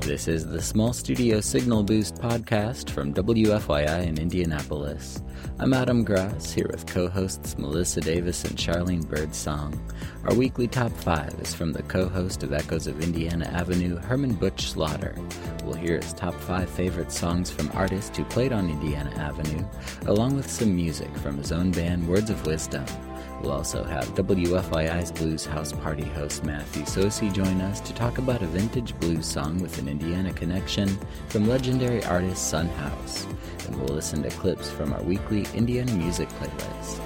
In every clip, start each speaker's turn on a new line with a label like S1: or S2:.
S1: This is the Small Studio Signal Boost podcast from WFYI in Indianapolis. I'm Adam Grass, here with co-hosts Melissa Davis and Charlene Birdsong. Our weekly top 5 is from the co-host of Echoes of Indiana Avenue, Herman Butch Slaughter. We'll hear his top 5 favorite songs from artists who played on Indiana Avenue, along with some music from his own band, Words of Wisdom. We'll also have WFYI's Blues House Party host Matthew Sosi join us to talk about a vintage blues song with an Indiana connection from legendary artist Son House. And we'll listen to clips from our weekly Indiana music playlist.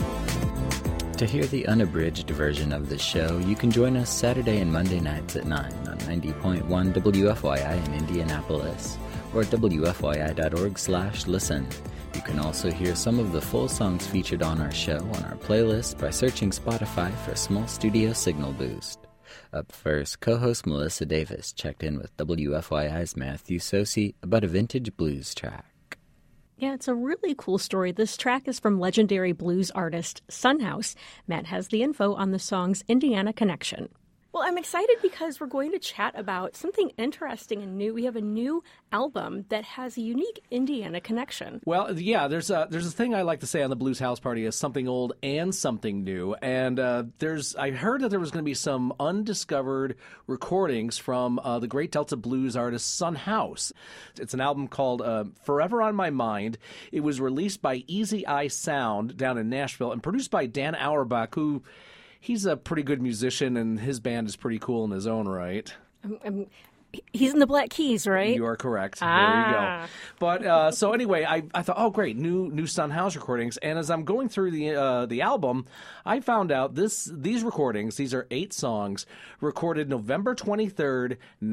S1: To hear the unabridged version of the show, you can join us Saturday and Monday nights at 9 on 90.1 WFYI in Indianapolis or at WFYI.org/listen. You can also hear some of the full songs featured on our show on our playlist by searching Spotify for Small Studio Signal Boost. Up first, co-host Melissa Davis checked in with WFYI's Matthew Sosi about a vintage blues track.
S2: Yeah, it's a really cool story. This track is from legendary blues artist Son House. Matt has the info on the song's Indiana connection. Well, I'm excited because we're going to chat about something interesting and new. We have a new album that has a unique Indiana connection.
S3: Well, yeah, there's a thing I like to say on the Blues House Party is something old and something new. And I heard that there was going to be some undiscovered recordings from the great Delta blues artist Son House. It's an album called Forever on My Mind. It was released by Easy Eye Sound down in Nashville and produced by Dan Auerbach, who... He's a pretty good musician, and his band is pretty cool in his own right.
S2: He's in the Black Keys, right?
S3: You are correct. There you go. But so anyway, I thought, oh great, new Son House recordings. And as I'm going through the album, I found out these recordings. These are 8 songs recorded November 23rd,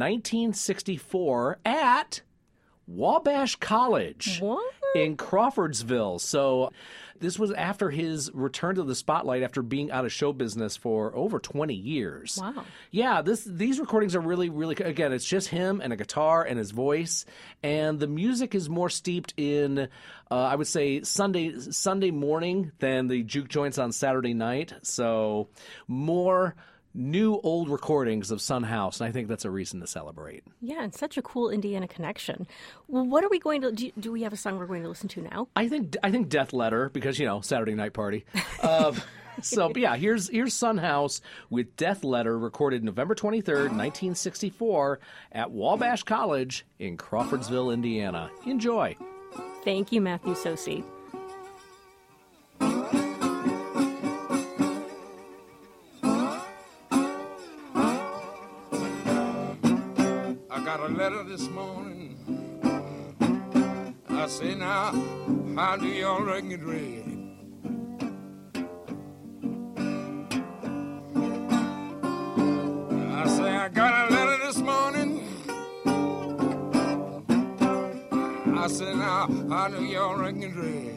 S3: 1964 at Wabash College in Crawfordsville. So. This was after his return to the spotlight after being out of show business for over 20 years.
S2: Wow.
S3: Yeah, these recordings are really, really, again, it's just him and a guitar and his voice. And the music is more steeped in, I would say, Sunday morning than the juke joints on Saturday night. So more new old recordings of Son House, and I think that's a reason to celebrate. Yeah,
S2: and such a cool Indiana connection. Well, what are we going to do? We have a song we're going to listen to now?
S3: I think Death Letter, because Saturday night party. So yeah, here's Son House with Death Letter, recorded November 23rd, 1964 at Wabash College in Crawfordsville, Indiana. Enjoy.
S2: Thank you, Matthew Sosi.
S4: Got a letter this morning. I say now, how do y'all reckon it read? I say I got a letter this morning. I say now, how do y'all reckon it read?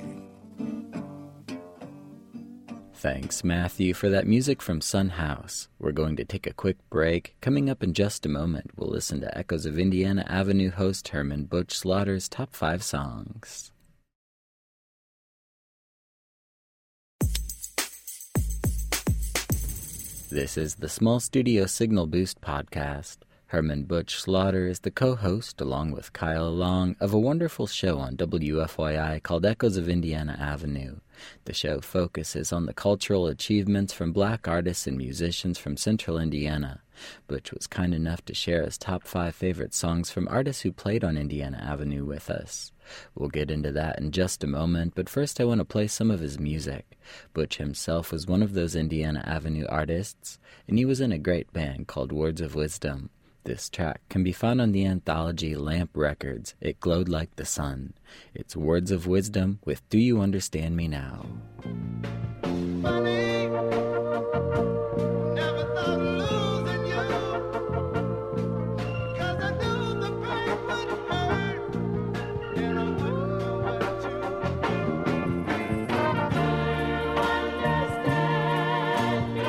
S1: Thanks, Matthew, for that music from Son House. We're going to take a quick break. Coming up in just a moment, we'll listen to Echoes of Indiana Avenue host Herman Butch Slaughter's top 5 songs. This is the Small Studio Signal Boost podcast. Herman Butch Slaughter is the co-host, along with Kyle Long, of a wonderful show on WFYI called Echoes of Indiana Avenue. The show focuses on the cultural achievements from black artists and musicians from central Indiana. Butch was kind enough to share his top 5 favorite songs from artists who played on Indiana Avenue with us. We'll get into that in just a moment, but first I want to play some of his music. Butch himself was one of those Indiana Avenue artists, and he was in a great band called Words of Wisdom. This track can be found on the anthology Lamp Records, It Glowed Like the Sun. It's Words of Wisdom with Do You Understand Me Now?
S4: Funny, never thought of losing you, 'cause I knew the pain would hurt, and I wouldn't let you understand me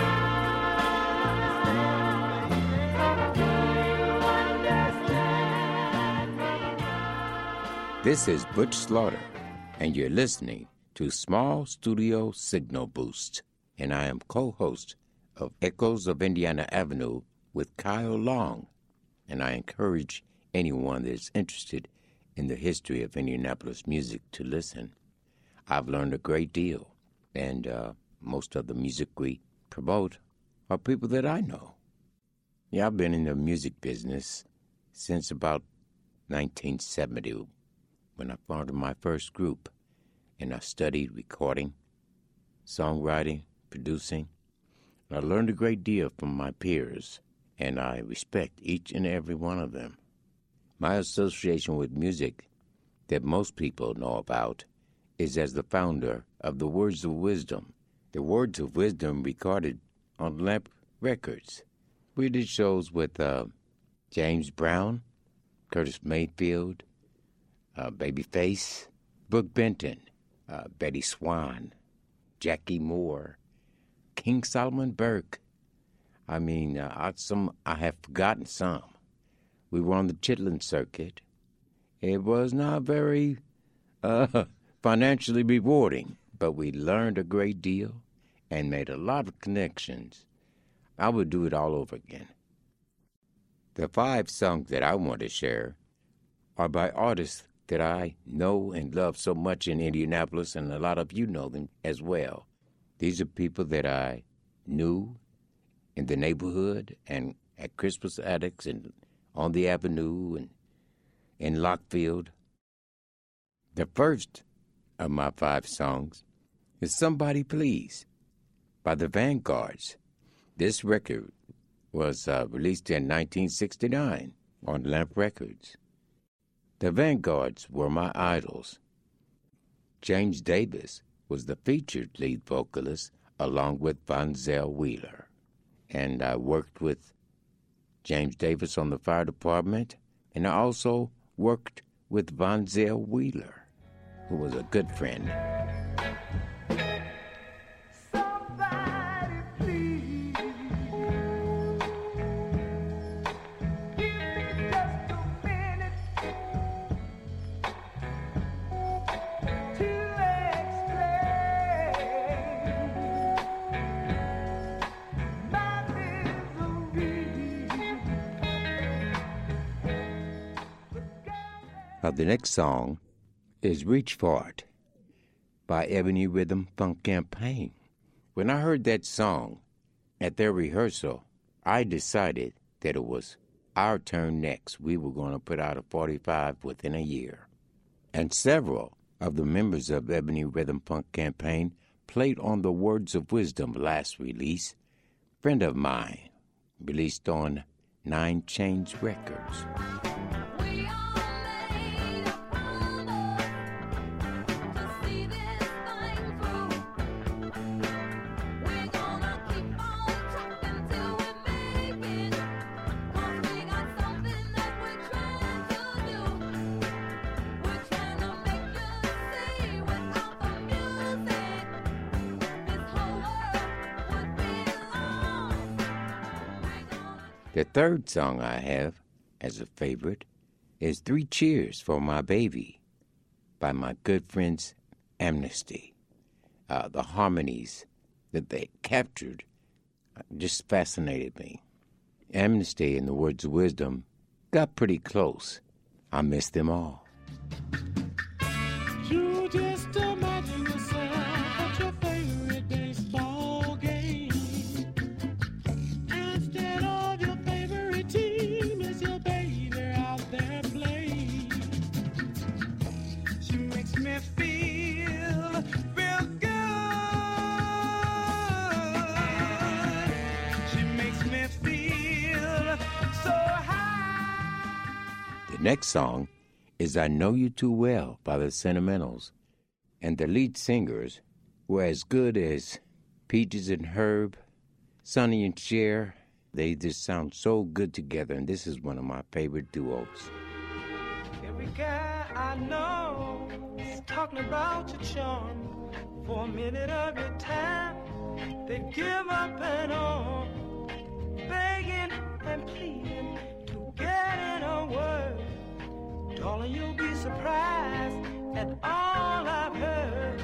S4: now.
S5: This is Butch Slaughter, and you're listening to Small Studio Signal Boost, and I am co-host of Echoes of Indiana Avenue with Kyle Long. and I encourage anyone that's interested in the history of Indianapolis music to listen. I've learned a great deal, and most of the music we promote are people that I know. Yeah, I've been in the music business since about 1970 when I founded my first group, and I studied recording, songwriting, producing. I learned a great deal from my peers, and I respect each and every one of them. My association with music that most people know about is as the founder of the Words of Wisdom. The Words of Wisdom recorded on Lamp Records. We did shows with James Brown, Curtis Mayfield, Babyface, Brooke Benton, Betty Swan, Jackie Moore, King Solomon Burke. I mean, I have forgotten some. We were on the Chitlin circuit. It was not very financially rewarding, but we learned a great deal and made a lot of connections. I would do it all over again. The 5 songs that I want to share are by artists that I know and love so much in Indianapolis, and a lot of you know them as well. These are people that I knew in the neighborhood and at Crispus Attucks and on the Avenue and in Lockfield. The first of my 5 songs is Somebody Please by the Vanguards. This record was released in 1969 on Lamp Records. The Vanguards were my idols. James Davis was the featured lead vocalist along with Von Zell Wheeler. And I worked with James Davis on the fire department, and I also worked with Von Zell Wheeler, who was a good friend.
S4: Somebody please give me just a minute to explain my misery.
S5: The next song is Reach For It by Ebony Rhythm Funk Campaign. When I heard that song at their rehearsal, I decided that it was our turn next. We were going to put out a 45 within a year. And several of the members of Ebony Rhythm Funk Campaign played on the Words of Wisdom last release. Friend of Mine, released on 9 Chains Records.
S6: We are made of promise to see this thing through. We're gonna keep on trucking till we make it, 'cause we got something that we're trying to do. We're trying to make you see without the music, this whole world would be lost.
S5: The third song I have as a favorite is 3 Cheers for My Baby by my good friends Amnesty. The harmonies that they captured just fascinated me. Amnesty and the Words of Wisdom got pretty close. I miss them all.
S4: You just imagine yourself at your favorite baseball game. Instead of your favorite team, is your baby out there playing. She makes me feel real good. She makes me feel so high.
S5: The next song is I Know You Too Well by the Sentimentals, and the lead singers were as good as Peaches and Herb, Sonny and Cher. They just sound so good together, and this is one of my favorite duos.
S4: Every guy I know is talking about your charm. For a minute of your time, they give up and on, begging and pleading to get in a word. Darling, you'll be surprised at all I've heard.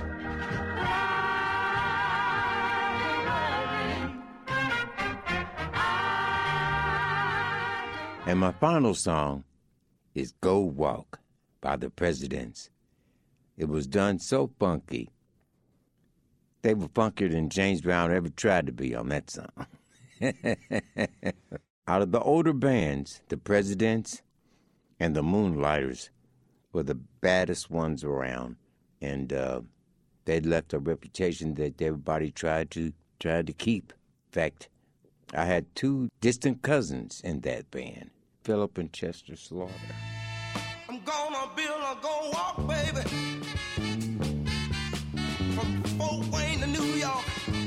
S5: And my final song is Go Walk by the Presidents. It was done so funky. They were funkier than James Brown ever tried to be on that song. Out of the older bands, the Presidents and the Moonlighters were the baddest ones around. And they'd left a reputation that everybody tried to keep. In fact, I had two distant cousins in that band, Philip and Chester Slaughter.
S4: I'm gonna build a go walk, baby, from Fort Wayne to New York.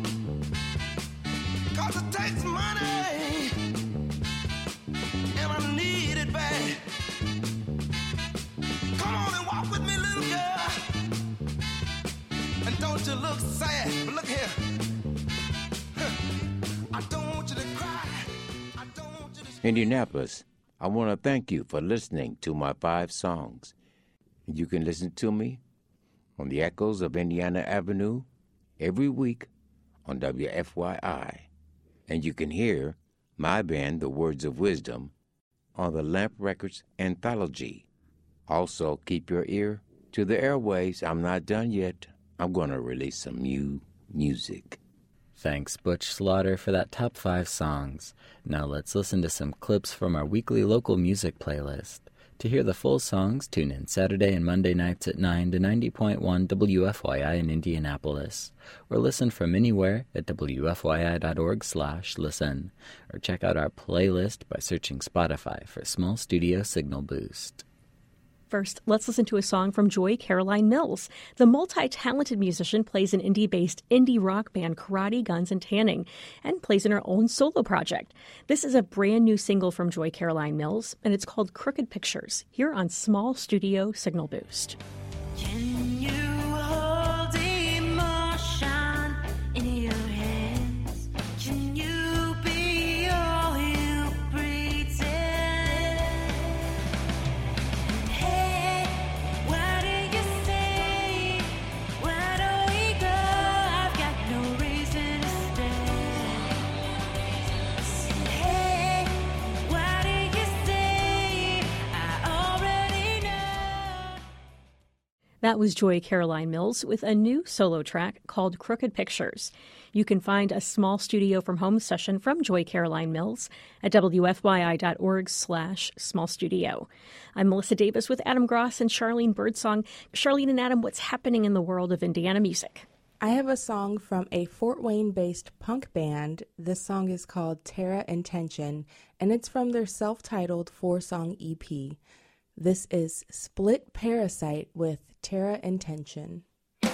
S4: 'Cause it takes money, and I need it bad. Come on and walk with me, little girl. And don't you look sad, but look here. I don't want you to cry. I don't want you to...
S5: Indianapolis, I want to thank you for listening to my 5 songs. You can listen to me on the Echoes of Indiana Avenue every week on WFYI. And you can hear my band, The Words of Wisdom, on the Lamp Records Anthology. Also, keep your ear to the airwaves. I'm not done yet. I'm going to release some new music.
S1: Thanks, Butch Slaughter, for that top 5 songs. Now let's listen to some clips from our weekly local music playlist. To hear the full songs, tune in Saturday and Monday nights at 9 to 90.1 WFYI in Indianapolis, or listen from anywhere at wfyi.org/listen, or check out our playlist by searching Spotify for Small Studio Signal Boost.
S2: First, let's listen to a song from Joy Caroline Mills. The multi-talented musician plays in indie-based indie rock band Karate, Guns, and Tanning, and plays in her own solo project. This is a brand new single from Joy Caroline Mills, and it's called Crooked Pictures, here on Small Studio Signal Boost.
S6: Can you hold emotion in your hands? Can you be all you pretend? Hey, why do you stay? Why don't we go? I've got no reason to stay. Hey, why do you stay? I already know.
S2: That was Joy Caroline Mills with a new solo track called Crooked Pictures. You can find a small studio from home session from Joy Caroline Mills at wfyi.org/small studio. I'm Melissa Davis with Adam Gross and Charlene Birdsong. Charlene and Adam, what's happening in the world of Indiana music?
S7: I have a song from a Fort Wayne-based punk band. This song is called Terra Intention, and it's from their self-titled 4-song EP. This is Split Parasite with Terra Intention.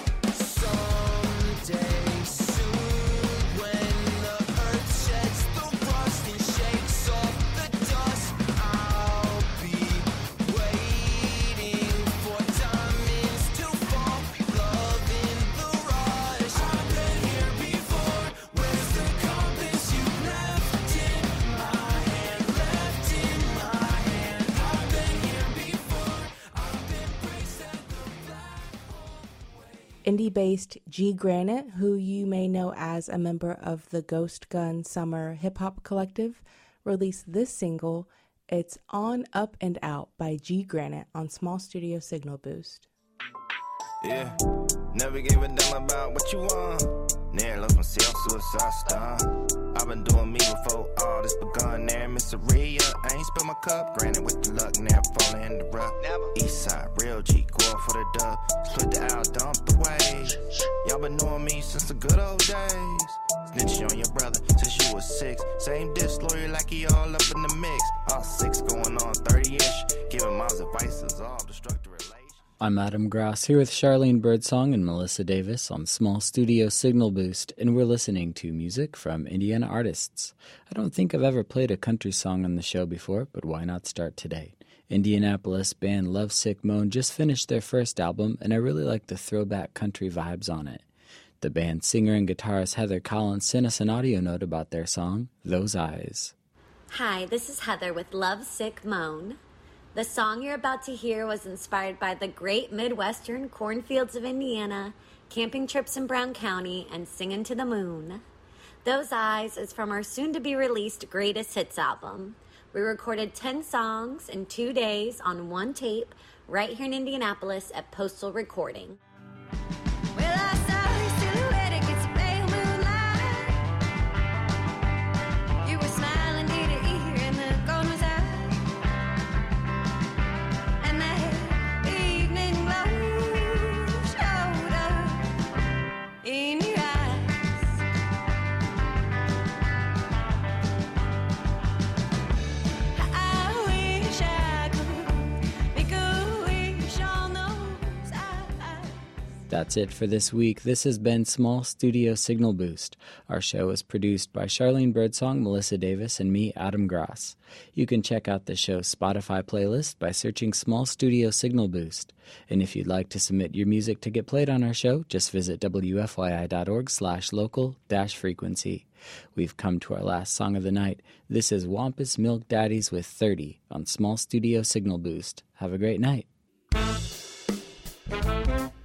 S4: Someday soon, when the earth sheds the rust and shakes off the dust, I'll be waiting for diamonds to fall, loving the rush. I've been here before. Where's the compass you left in my hand? Left in my hand. I've been here before. I've been braced at the black hole.
S7: Indie-based G Granite, who you may know as a member of the Ghost Gun Summer hip-hop collective, released this single. It's On, Up, and Out by G Granite on Small Studio Signal Boost.
S4: Yeah, never gave a damn about what you want. Never lost myself, suicide star. I've been doing me before all this begun. There, Missouri, I ain't spill my cup. Granted with the luck, never falling in the rut. East side, real G, go up for the dub. Split the out, dump the wave. Y'all been knowing me since the good old days. Snitching on your brother since you was 6. Same diss lawyer like he all up in the mix. All 6 going on 30-ish. Giving Miles advices, all destructive relations.
S1: I'm Adam Gross here with Charlene Birdsong and Melissa Davis on Small Studio Signal Boost, and we're listening to music from Indiana artists. I don't think I've ever played a country song on the show before, but why not start today? Indianapolis band Lovesick Moan just finished their first album, and I really like the throwback country vibes on it. The band's singer and guitarist Heather Collins sent us an audio note about their song, Those Eyes.
S8: Hi, this is Heather with Lovesick Moan. The song you're about to hear was inspired by the great Midwestern cornfields of Indiana, camping trips in Brown County, and singing to the moon. Those Eyes is from our soon-to-be-released Greatest Hits album, We recorded 10 songs in 2 days on one tape right here in Indianapolis at Postal Recording.
S6: Well, I saw your silhouette against the pale moonlight. You were smiling ear to ear and the corner was out. And that evening glow showed up in your eyes. I wish I could make a wish on those eyes.
S1: That's it for this week. This has been Small Studio Signal Boost. Our show is produced by Charlene Birdsong, Melissa Davis, and me, Adam Gross. You can check out the show's Spotify playlist by searching Small Studio Signal Boost. And if you'd like to submit your music to get played on our show, just visit wfyi.org/local-frequency. We've come to our last song of the night. This is Wampus Milk Daddies with 30 on Small Studio Signal Boost. Have a great night.